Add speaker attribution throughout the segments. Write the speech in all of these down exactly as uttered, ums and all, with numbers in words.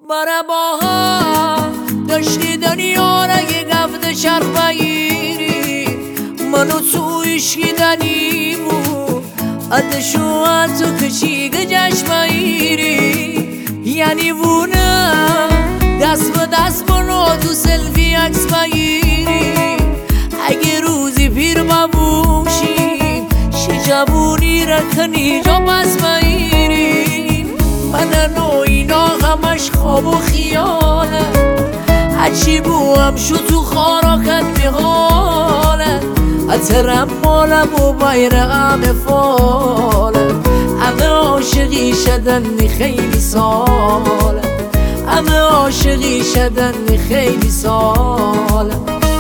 Speaker 1: برا باها داشتی دنیا را یه گفت چرخ بگیری منو تو عشقی دنی بود اتشو اتو کچی گجش بگیری یعنی بونه دست به دست منو تو سلفی عکس بگیری اگه روزی پیر ببوشیم شی جوونی را کنی جا بس بگیری من نو اینا همش خواب و خیاله هرچی بوام شو تو خاراکت میحاله اترم مالم و بیرقم فاله همه عاشقی شدن خیلی ساله همه عاشقی شدن خیلی ساله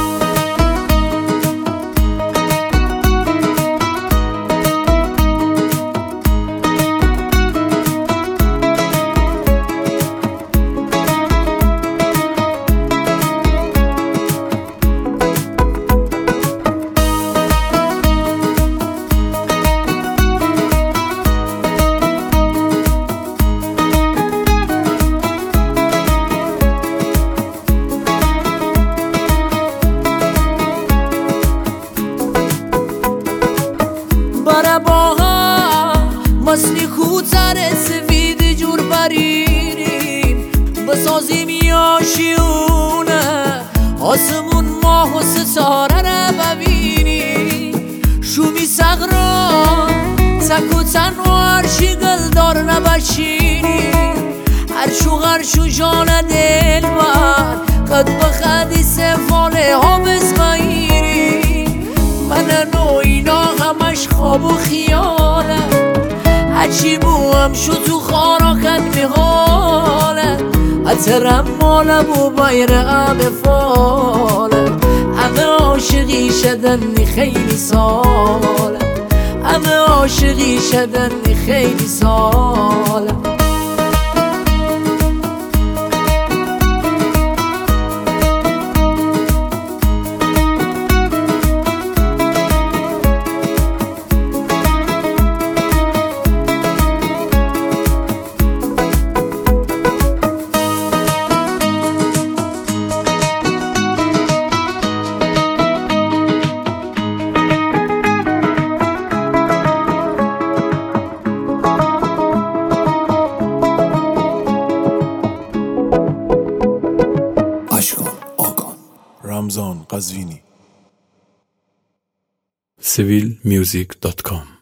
Speaker 1: برا باها مثلی کوتر سفید جور بریریم بسازیم یاشیونه آسمون ماه و ستاره را ببینیم شومی سغران تک و تنها هرچی گلدار نبشینیم هرچو هرچو جان دل بر قد بخدی سفاله ها بزمایریم من نو اینا همش خواب و خیاله هرچی بوام شو تو خاراکت میحاله اترم مالم و بیرقم فاله همه عاشقی شدن خیلی ساله همه عاشقی شدن خیلی ساله
Speaker 2: رمضان قزوینی سیویل میوزیک دات کام